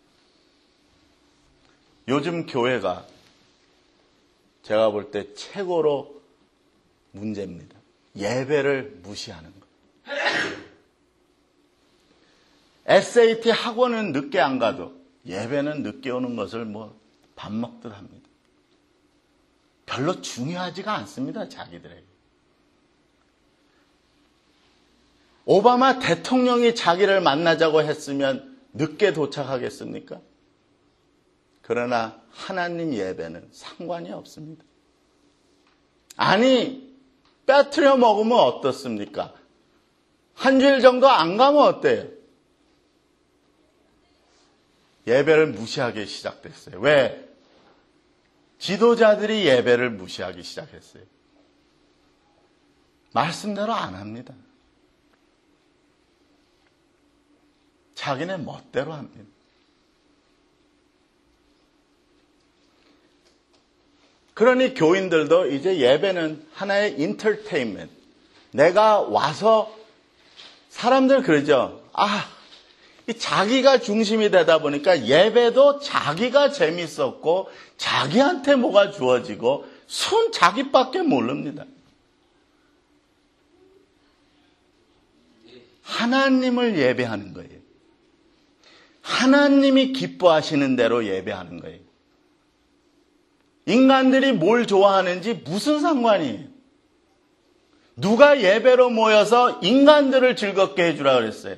요즘 교회가 제가 볼 때 최고로 문제입니다. 예배를 무시하는 것. 에스에이티 학원은 늦게 안 가도 예배는 늦게 오는 것을 뭐 밥 먹듯 합니다. 별로 중요하지가 않습니다. 자기들에게. 오바마 대통령이 자기를 만나자고 했으면 늦게 도착하겠습니까? 그러나 하나님 예배는 상관이 없습니다. 아니, 빼트려 먹으면 어떻습니까? 한 주일 정도 안 가면 어때요? 예배를 무시하기 시작됐어요. 왜? 지도자들이 예배를 무시하기 시작했어요. 말씀대로 안 합니다. 자기네 멋대로 합니다. 그러니 교인들도 이제 예배는 하나의 인터테인먼트. 내가 와서 사람들 그러죠. 아, 자기가 중심이 되다 보니까 예배도 자기가 재밌었고 자기한테 뭐가 주어지고 순 자기밖에 모릅니다. 하나님을 예배하는 거예요. 하나님이 기뻐하시는 대로 예배하는 거예요. 인간들이 뭘 좋아하는지 무슨 상관이에요? 누가 예배로 모여서 인간들을 즐겁게 해주라 그랬어요?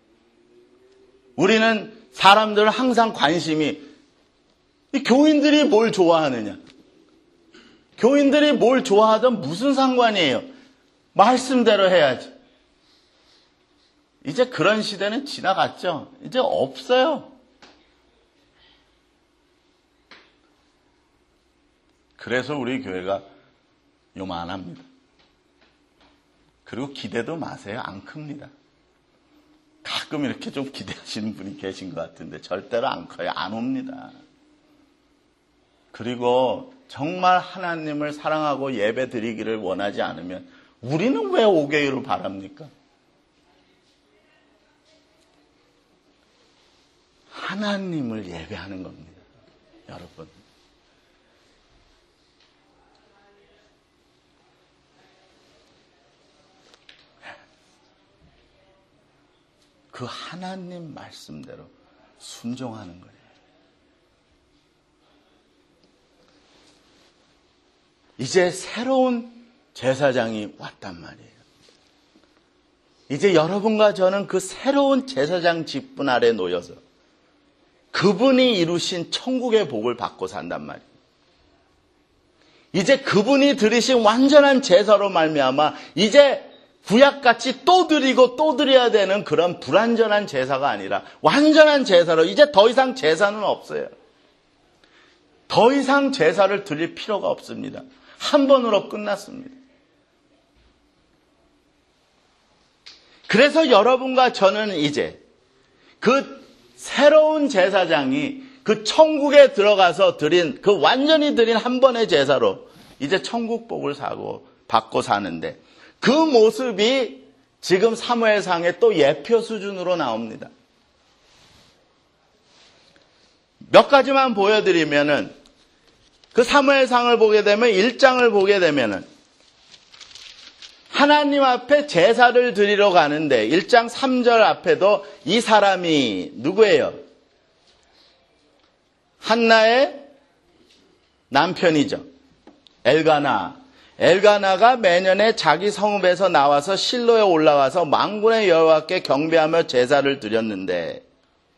우리는 사람들은 항상 관심이 이 교인들이 뭘 좋아하느냐? 교인들이 뭘 좋아하든 무슨 상관이에요? 말씀대로 해야지. 이제 그런 시대는 지나갔죠. 이제 없어요. 그래서 우리 교회가 요만합니다. 그리고 기대도 마세요. 안 큽니다. 가끔 이렇게 좀 기대하시는 분이 계신 것 같은데 절대로 안 커요. 안 옵니다. 그리고 정말 하나님을 사랑하고 예배 드리기를 원하지 않으면 우리는 왜 오게를 바랍니까? 하나님을 예배하는 겁니다. 여러분. 그 하나님 말씀대로 순종하는 거예요. 이제 새로운 제사장이 왔단 말이에요. 이제 여러분과 저는 그 새로운 제사장 직분 아래 놓여서 그분이 이루신 천국의 복을 받고 산단 말이에요. 이제 그분이 드리신 완전한 제사로 말미암아 이제 구약같이 또 드리고 또 드려야 되는 그런 불완전한 제사가 아니라 완전한 제사로 이제 더 이상 제사는 없어요. 더 이상 제사를 드릴 필요가 없습니다. 한 번으로 끝났습니다. 그래서 여러분과 저는 이제 그 새로운 제사장이 그 천국에 들어가서 드린 그 완전히 드린 한 번의 제사로 이제 천국 복을 사고 받고 사는데 그 모습이 지금 사무엘상에 또 예표 수준으로 나옵니다. 몇 가지만 보여드리면은 그 사무엘상을 보게 되면 일 장을 보게 되면은 하나님 앞에 제사를 드리러 가는데 일 장 삼 절 앞에도 이 사람이 누구예요? 한나의 남편이죠. 엘가나. 엘가나가 매년에 자기 성읍에서 나와서 실로에 올라와서 만군의 여호와께 경배하며 제사를 드렸는데,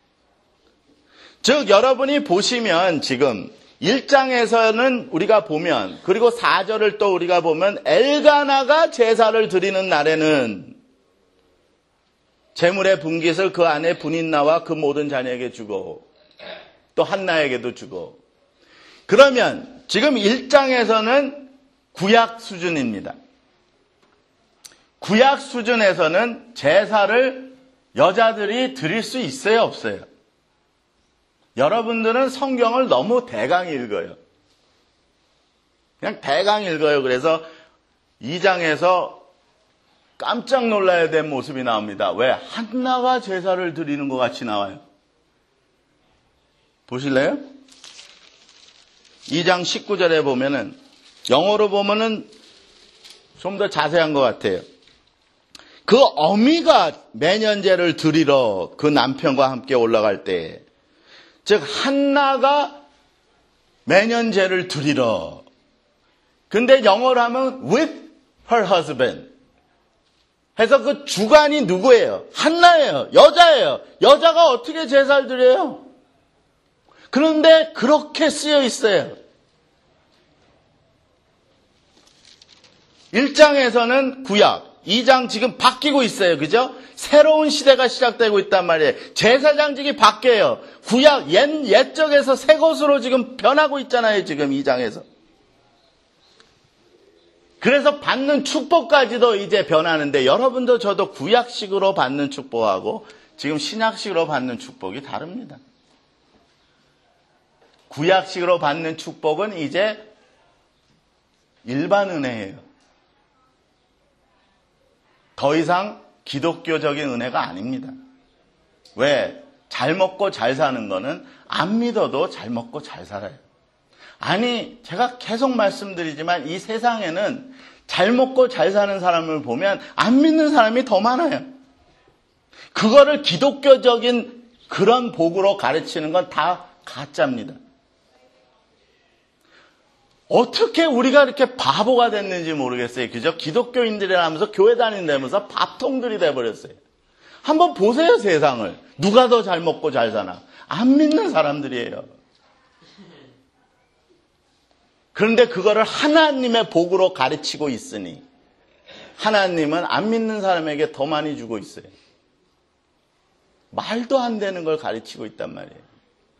즉 여러분이 보시면 지금 일 장에서는 우리가 보면, 그리고 사 절을 또 우리가 보면 엘가나가 제사를 드리는 날에는 제물의 분깃을 그 안에 분인나와 그 모든 자녀에게 주고 또 한나에게도 주고, 그러면 지금 일 장에서는 구약 수준입니다. 구약 수준에서는 제사를 여자들이 드릴 수 있어요, 없어요? 여러분들은 성경을 너무 대강 읽어요. 그냥 대강 읽어요. 그래서 이 장에서 깜짝 놀라야 될 모습이 나옵니다. 왜? 한나가 제사를 드리는 것 같이 나와요. 보실래요? 이 장 십구 절에 보면은, 영어로 보면은 좀 더 자세한 것 같아요. 그 어미가 매년제를 드리러 그 남편과 함께 올라갈 때, 즉 한나가 매년제를 드리러, 근데 영어로 하면 with her husband 해서 그 주관이 누구예요? 한나예요. 여자예요. 여자가 어떻게 제사를 드려요? 그런데 그렇게 쓰여 있어요. 일 장에서는 구약, 이 장 지금 바뀌고 있어요. 그죠? 새로운 시대가 시작되고 있단 말이에요. 제사장직이 바뀌어요. 구약, 옛, 옛적에서 새 것으로 지금 변하고 있잖아요. 지금 이 장에서. 그래서 받는 축복까지도 이제 변하는데 여러분도 저도 구약식으로 받는 축복하고 지금 신약식으로 받는 축복이 다릅니다. 구약식으로 받는 축복은 이제 일반 은혜예요. 더 이상 기독교적인 은혜가 아닙니다. 왜? 잘 먹고 잘 사는 거는 안 믿어도 잘 먹고 잘 살아요. 아니, 제가 계속 말씀드리지만 이 세상에는 잘 먹고 잘 사는 사람을 보면 안 믿는 사람이 더 많아요. 그거를 기독교적인 그런 복으로 가르치는 건 다 가짜입니다. 어떻게 우리가 이렇게 바보가 됐는지 모르겠어요. 그죠? 기독교인들이라면서 교회 다닌다면서 밥통들이 돼버렸어요. 한번 보세요, 세상을. 누가 더 잘 먹고 잘 사나? 안 믿는 사람들이에요. 그런데 그거를 하나님의 복으로 가르치고 있으니 하나님은 안 믿는 사람에게 더 많이 주고 있어요. 말도 안 되는 걸 가르치고 있단 말이에요.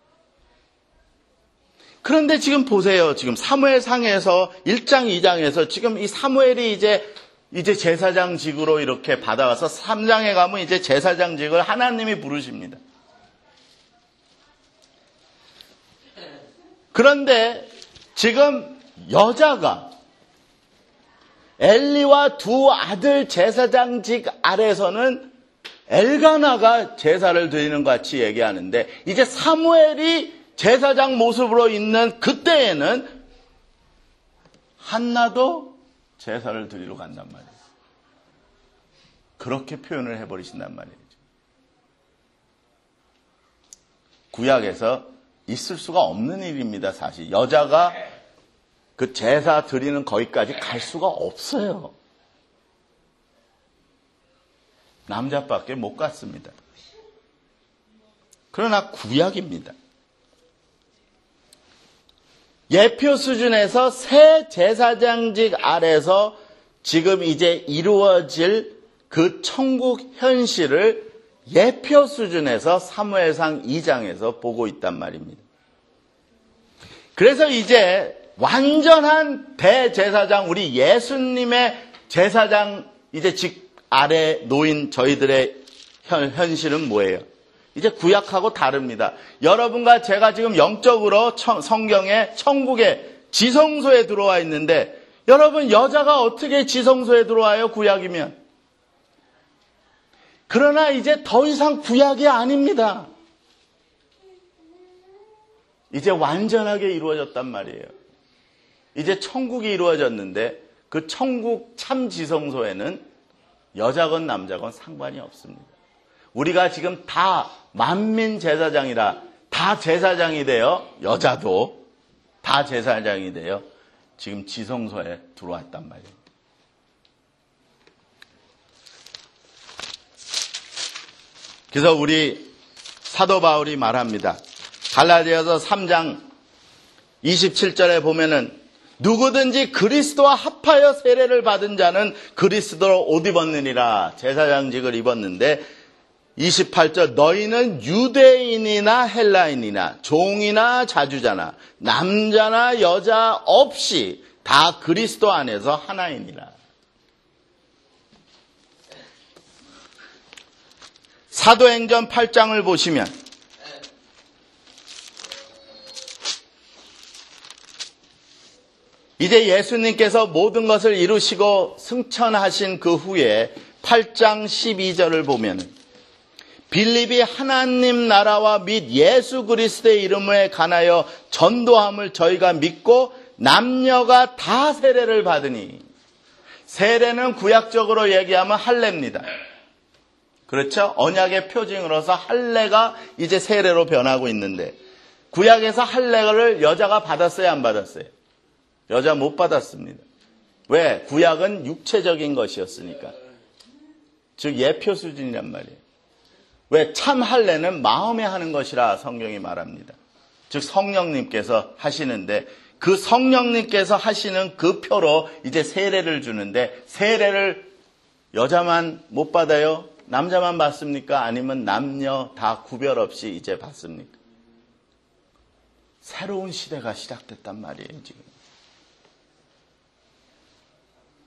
그런데 지금 보세요. 지금 사무엘상에서 일 장, 이 장에서 지금 이 사무엘이 이제 이제 제사장직으로 이렇게 받아와서 삼 장에 가면 이제 제사장직을 하나님이 부르십니다. 그런데 지금 여자가 엘리와 두 아들 제사장직 아래서는 엘가나가 제사를 드리는 것 같이 얘기하는데 이제 사무엘이 제사장 모습으로 있는 그때에는 한나도 제사를 드리러 간단 말이에요. 그렇게 표현을 해버리신단 말이에요. 구약에서 있을 수가 없는 일입니다. 사실 여자가 그 제사 드리는 거기까지 갈 수가 없어요. 남자밖에 못 갔습니다. 그러나 구약입니다. 예표 수준에서 새 제사장직 아래서 지금 이제 이루어질 그 천국 현실을 예표 수준에서 사무엘상 이 장에서 보고 있단 말입니다. 그래서 이제 완전한 대제사장, 우리 예수님의 제사장 이제 직 아래 놓인 저희들의 현, 현실은 뭐예요? 이제 구약하고 다릅니다. 여러분과 제가 지금 영적으로 청, 성경의 천국의 지성소에 들어와 있는데 여러분 여자가 어떻게 지성소에 들어와요? 구약이면. 그러나 이제 더 이상 구약이 아닙니다. 이제 완전하게 이루어졌단 말이에요. 이제 천국이 이루어졌는데 그 천국 참 지성소에는 여자건 남자건 상관이 없습니다. 우리가 지금 다 만민 제사장이라 다 제사장이 되어 여자도 다 제사장이 되어 지금 지성소에 들어왔단 말이에요. 그래서 우리 사도 바울이 말합니다. 갈라디아서 삼 장 이십칠 절에 보면은 누구든지 그리스도와 합하여 세례를 받은 자는 그리스도로 옷 입었느니라. 제사장직을 입었는데 이십팔 절 너희는 유대인이나 헬라인이나 종이나 자주자나 남자나 여자 없이 다 그리스도 안에서 하나이니라. 사도행전 팔 장을 보시면 이제 예수님께서 모든 것을 이루시고 승천하신 그 후에 팔 장 십이 절을 보면 빌립이 하나님 나라와 및 예수 그리스도의 이름에 관하여 전도함을 저희가 믿고 남녀가 다 세례를 받으니, 세례는 구약적으로 얘기하면 할례입니다. 그렇죠? 언약의 표징으로서 할례가 이제 세례로 변하고 있는데 구약에서 할례를 여자가 받았어요, 안 받았어요? 여자 못 받았습니다. 왜? 구약은 육체적인 것이었으니까. 즉 예표 수준이란 말이에요. 왜? 참 할례는 마음에 하는 것이라 성경이 말합니다. 즉 성령님께서 하시는데 그 성령님께서 하시는 그 표로 이제 세례를 주는데 세례를 여자만 못 받아요? 남자만 받습니까? 아니면 남녀 다 구별 없이 이제 받습니까? 새로운 시대가 시작됐단 말이에요, 지금.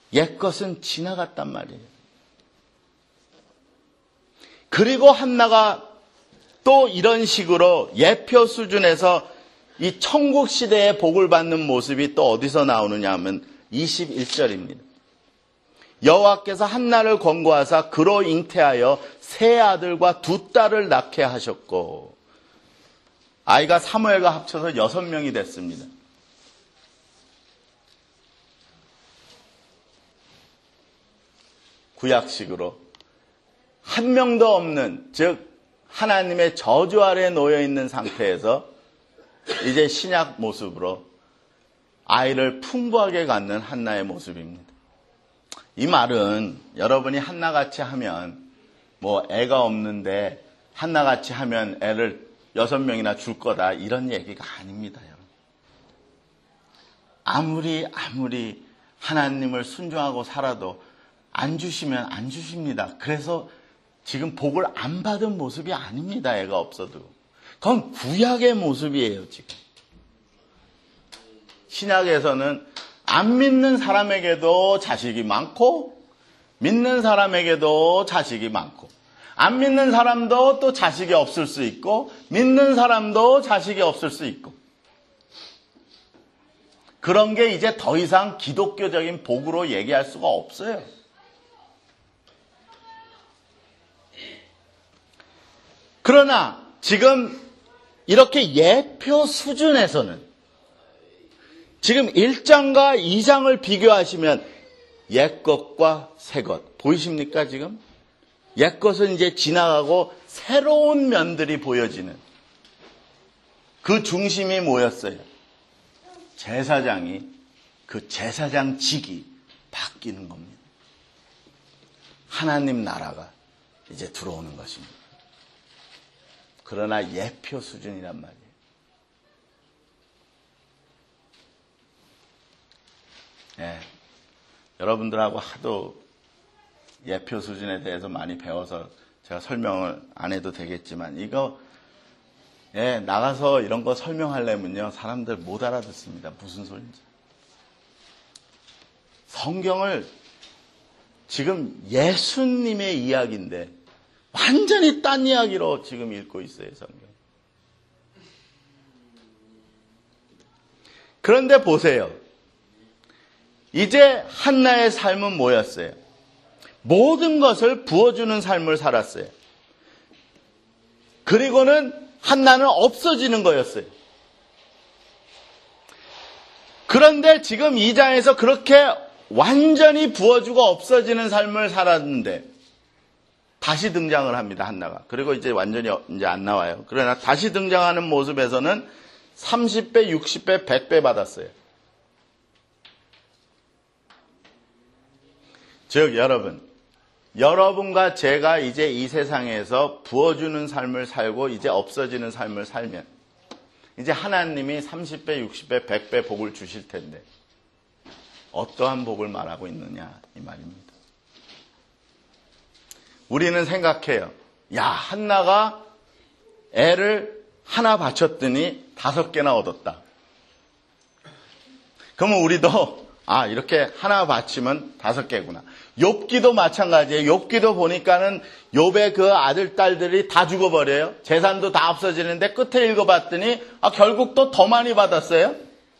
옛것은 지나갔단 말이에요. 그리고 한나가 또 이런 식으로 예표 수준에서 이 천국 시대의 복을 받는 모습이 또 어디서 나오느냐 하면 이십일 절입니다. 여호와께서 한나를 권고하사 그로 잉태하여 세 아들과 두 딸을 낳게 하셨고, 아이가 사무엘과 합쳐서 여섯 명이 됐습니다. 구약식으로 한 명도 없는, 즉 하나님의 저주 아래 놓여 있는 상태에서 이제 신약 모습으로 아이를 풍부하게 갖는 한나의 모습입니다. 이 말은 여러분이 한나같이 하면 뭐 애가 없는데 한나같이 하면 애를 여섯 명이나 줄 거다, 이런 얘기가 아닙니다. 아무리 아무리 하나님을 순종하고 살아도 안 주시면 안 주십니다. 그래서 지금 복을 안 받은 모습이 아닙니다. 애가 없어도. 그건 구약의 모습이에요, 지금. 신약에서는 안 믿는 사람에게도 자식이 많고, 믿는 사람에게도 자식이 많고, 안 믿는 사람도 또 자식이 없을 수 있고, 믿는 사람도 자식이 없을 수 있고. 그런 게 이제 더 이상 기독교적인 복으로 얘기할 수가 없어요. 그러나 지금 이렇게 예표 수준에서는 지금 일 장과 이 장을 비교하시면 옛것과 새것 보이십니까? 지금 옛것은 이제 지나가고 새로운 면들이 보여지는, 그 중심이 뭐였어요? 제사장이, 그 제사장직이 바뀌는 겁니다. 하나님 나라가 이제 들어오는 것입니다. 그러나 예표 수준이란 말이에요. 예, 여러분들하고 하도 예표 수준에 대해서 많이 배워서 제가 설명을 안 해도 되겠지만, 이거 예, 나가서 이런 거 설명하려면요 사람들 못 알아듣습니다. 무슨 소리인지. 성경을 지금 예수님의 이야기인데 완전히 딴 이야기로 지금 읽고 있어요, 성경. 그런데 보세요. 이제 한나의 삶은 뭐였어요? 모든 것을 부어주는 삶을 살았어요. 그리고는 한나는 없어지는 거였어요. 그런데 지금 이 장에서 그렇게 완전히 부어주고 없어지는 삶을 살았는데 다시 등장을 합니다, 한나가. 그리고 이제 완전히 이제 안 나와요. 그러나 다시 등장하는 모습에서는 삼십 배, 육십 배, 백 배 받았어요. 즉 여러분, 여러분과 제가 이제 이 세상에서 부어주는 삶을 살고 이제 없어지는 삶을 살면 이제 하나님이 삼십 배, 육십 배, 백 배 복을 주실 텐데 어떠한 복을 말하고 있느냐 이 말입니다. 우리는 생각해요. 야, 한나가 애를 하나 바쳤더니 다섯 개나 얻었다. 그러면 우리도 아, 이렇게 하나 바치면 다섯 개구나. 욥기도 마찬가지예요. 욥기도 보니까는 욥의 그 아들, 딸들이 다 죽어버려요. 재산도 다 없어지는데 끝에 읽어봤더니 아, 결국 또 더 많이 받았어요.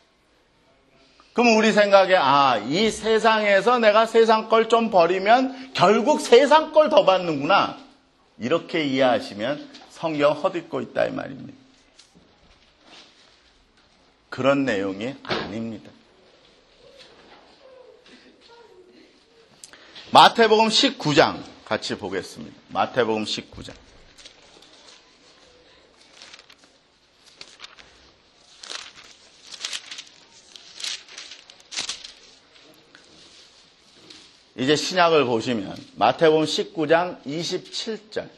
그럼 우리 생각에 아, 이 세상에서 내가 세상 걸 좀 버리면 결국 세상 걸 더 받는구나. 이렇게 이해하시면 성경 헛입고 있다 이 말입니다. 그런 내용이 아닙니다. 마태복음 십구 장 같이 보겠습니다. 마태복음 십구 장. 이제 신약을 보시면 마태복음 십구 장 이십칠 절.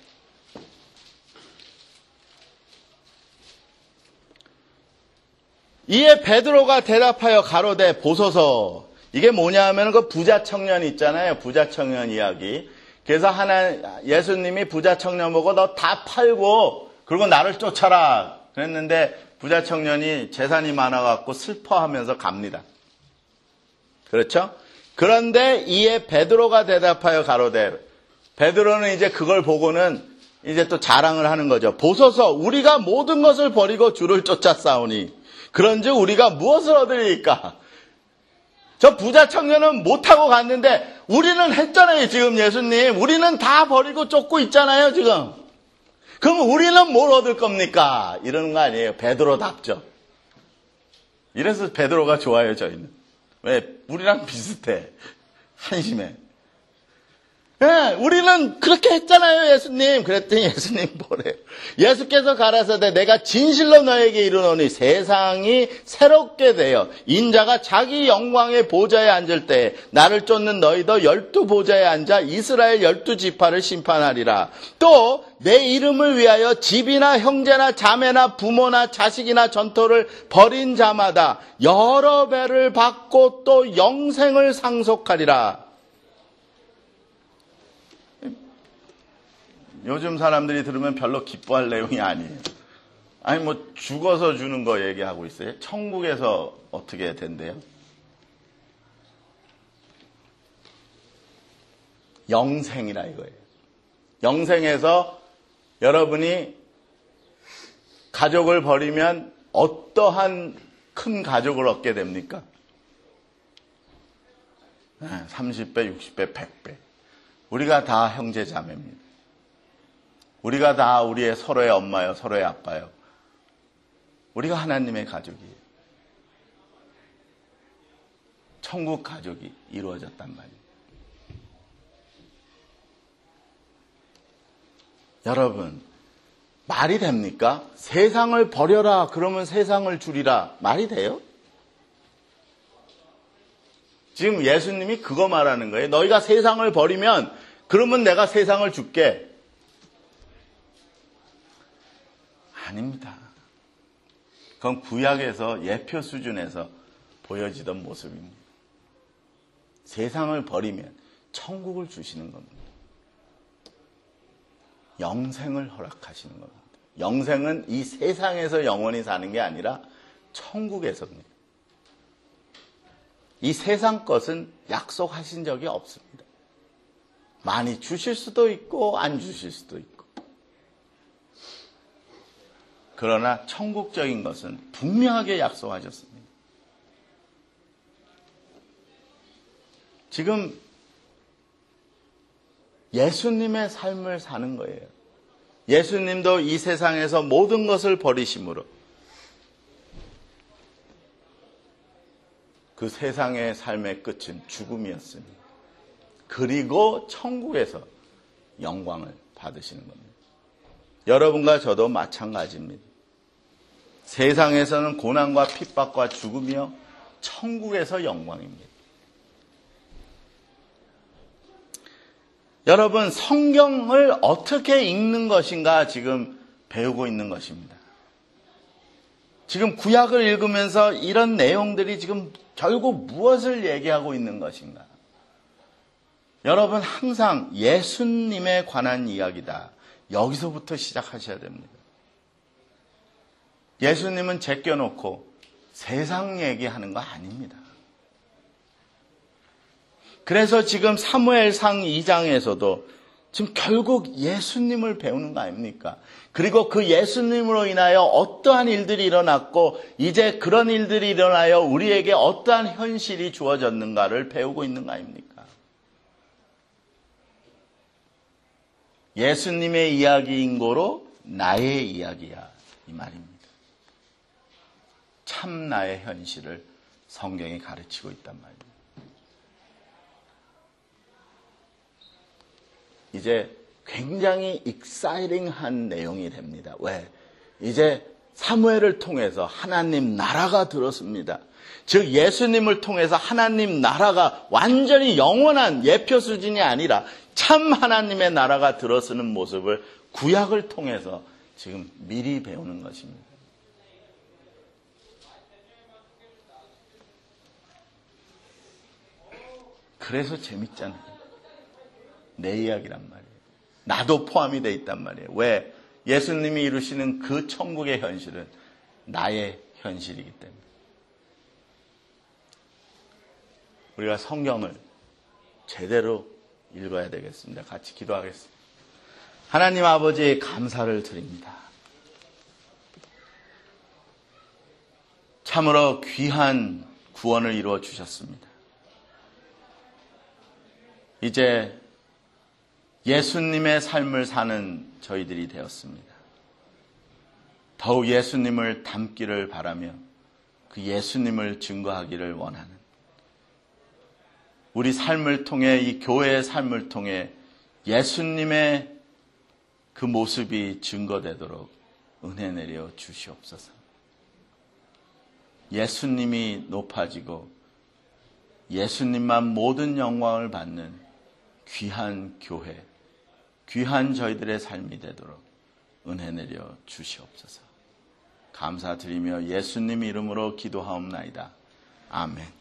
이에 베드로가 대답하여 가로되 보소서. 이게 뭐냐 하면 그 부자 청년 있잖아요. 부자 청년 이야기. 그래서 하나, 예수님이 부자 청년 보고 너 다 팔고 그리고 나를 쫓아라. 그랬는데 부자 청년이 재산이 많아갖고 슬퍼하면서 갑니다. 그렇죠? 그런데 이에 베드로가 대답하여 가로되, 베드로는 이제 그걸 보고는 이제 또 자랑을 하는 거죠. 보소서, 우리가 모든 것을 버리고 주를 쫓아싸우니 그런즉 우리가 무엇을 얻으리까? 저 부자 청년은 못하고 갔는데 우리는 했잖아요. 지금 예수님, 우리는 다 버리고 쫓고 있잖아요. 지금. 그럼 우리는 뭘 얻을 겁니까? 이러는 거 아니에요. 베드로답죠. 이래서 베드로가 좋아요. 저희는. 왜? 우리랑 비슷해. 한심해. 예, 우리는 그렇게 했잖아요, 예수님. 그랬더니 예수님 뭐래요? 예수께서 가라사대 내가 진실로 너에게 이르노니 세상이 새롭게 되어 인자가 자기 영광의 보좌에 앉을 때 나를 쫓는 너희도 열두 보좌에 앉아 이스라엘 열두 지파를 심판하리라. 또 내 이름을 위하여 집이나 형제나 자매나 부모나 자식이나 전토를 벌인 자마다 여러 배를 받고 또 영생을 상속하리라. 요즘 사람들이 들으면 별로 기뻐할 내용이 아니에요. 아니 뭐 죽어서 주는 거 얘기하고 있어요. 천국에서 어떻게 된대요? 영생이라 이거예요. 영생에서 여러분이 가족을 버리면 어떠한 큰 가족을 얻게 됩니까? 삼십 배, 육십 배, 백 배. 우리가 다 형제 자매입니다. 우리가 다 우리의 서로의 엄마요, 서로의 아빠요. 우리가 하나님의 가족이에요. 천국 가족이 이루어졌단 말이에요. 여러분, 말이 됩니까? 세상을 버려라, 그러면 세상을 주리라. 말이 돼요? 지금 예수님이 그거 말하는 거예요. 너희가 세상을 버리면 그러면 내가 세상을 줄게. 아닙니다. 그건 구약에서 예표 수준에서 보여지던 모습입니다. 세상을 버리면 천국을 주시는 겁니다. 영생을 허락하시는 겁니다. 영생은 이 세상에서 영원히 사는 게 아니라 천국에서입니다. 이 세상 것은 약속하신 적이 없습니다. 많이 주실 수도 있고 안 주실 수도 있고. 그러나 천국적인 것은 분명하게 약속하셨습니다. 지금 예수님의 삶을 사는 거예요. 예수님도 이 세상에서 모든 것을 버리심으로 그 세상의 삶의 끝은 죽음이었으니 그리고 천국에서 영광을 받으시는 겁니다. 여러분과 저도 마찬가지입니다. 세상에서는 고난과 핍박과 죽음이요, 천국에서 영광입니다. 여러분, 성경을 어떻게 읽는 것인가 지금 배우고 있는 것입니다. 지금 구약을 읽으면서 이런 내용들이 지금 결국 무엇을 얘기하고 있는 것인가? 여러분, 항상 예수님에 관한 이야기다. 여기서부터 시작하셔야 됩니다. 예수님은 제껴놓고 세상 얘기하는 거 아닙니다. 그래서 지금 사무엘상 이 장에서도 지금 결국 예수님을 배우는 거 아닙니까? 그리고 그 예수님으로 인하여 어떠한 일들이 일어났고 이제 그런 일들이 일어나여 우리에게 어떠한 현실이 주어졌는가를 배우고 있는 거 아닙니까? 예수님의 이야기인 고로 나의 이야기야, 이 말입니다. 참 나의 현실을 성경이 가르치고 있단 말입니다. 이제 굉장히 익사이팅한 내용이 됩니다. 왜? 이제 사무엘을 통해서 하나님 나라가 들었습니다. 즉 예수님을 통해서 하나님 나라가 완전히 영원한 예표 수준이 아니라 참 하나님의 나라가 들어서는 모습을 구약을 통해서 지금 미리 배우는 것입니다. 그래서 재밌잖아요. 내 이야기란 말이에요. 나도 포함이 돼 있단 말이에요. 왜? 예수님이 이루시는 그 천국의 현실은 나의 현실이기 때문에. 우리가 성경을 제대로 읽어야 되겠습니다. 같이 기도하겠습니다. 하나님 아버지 감사를 드립니다. 참으로 귀한 구원을 이루어 주셨습니다. 이제 예수님의 삶을 사는 저희들이 되었습니다. 더욱 예수님을 닮기를 바라며 그 예수님을 증거하기를 원하는 우리 삶을 통해 이 교회의 삶을 통해 예수님의 그 모습이 증거되도록 은혜 내려 주시옵소서. 예수님이 높아지고 예수님만 모든 영광을 받는 귀한 교회, 귀한 저희들의 삶이 되도록 은혜 내려 주시옵소서. 감사드리며 예수님 이름으로 기도하옵나이다. 아멘.